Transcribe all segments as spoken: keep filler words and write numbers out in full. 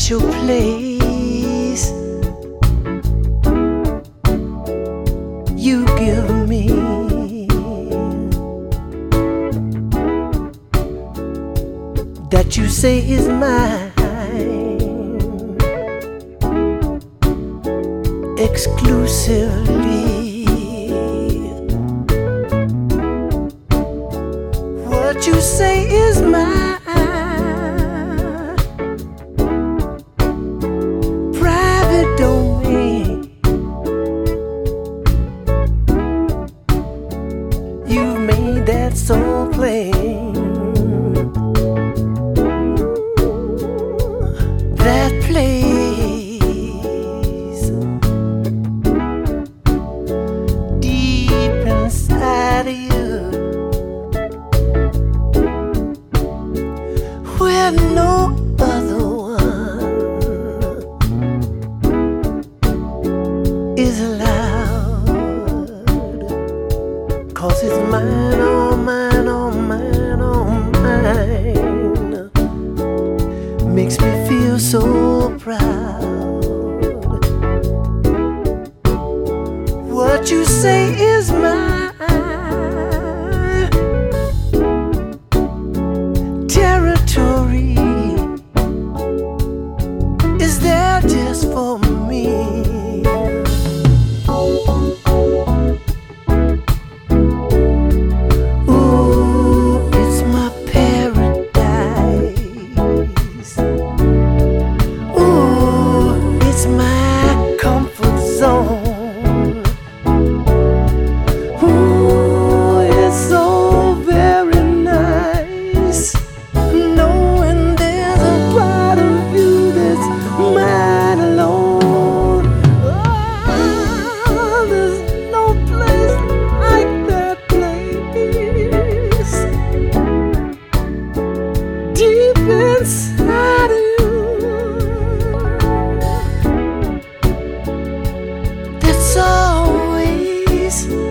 special place you give me. That you say is mine exclusively. What you say is mine private domain. You made that so plain. That place deep inside of you, where no other one is allowed. 'Cause it's mine, all mine, all mine, all mine. Makes me feel so proud. What you say is mine territory is there just for me. Ooh, it's my paradise. Ooh, it's my comfort zone. Ooh, it's so very nice knowing there's a part of you that's mine alone. Oh, there's no place like that place deep inside of you. That's always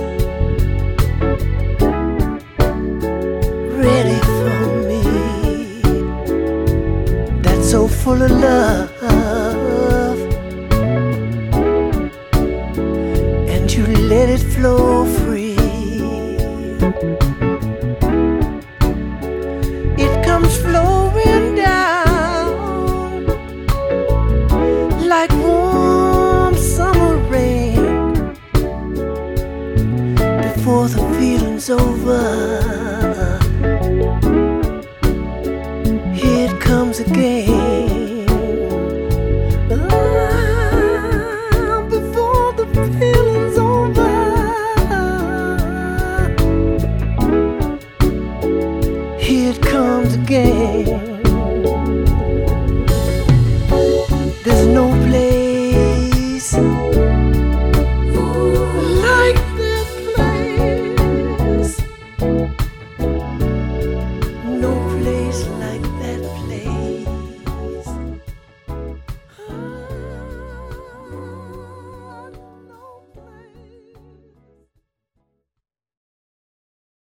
ready for me. That's so full of love, and you let it flow free. It comes flowing down like warm summer rain before the feeling's over. Here it comes again.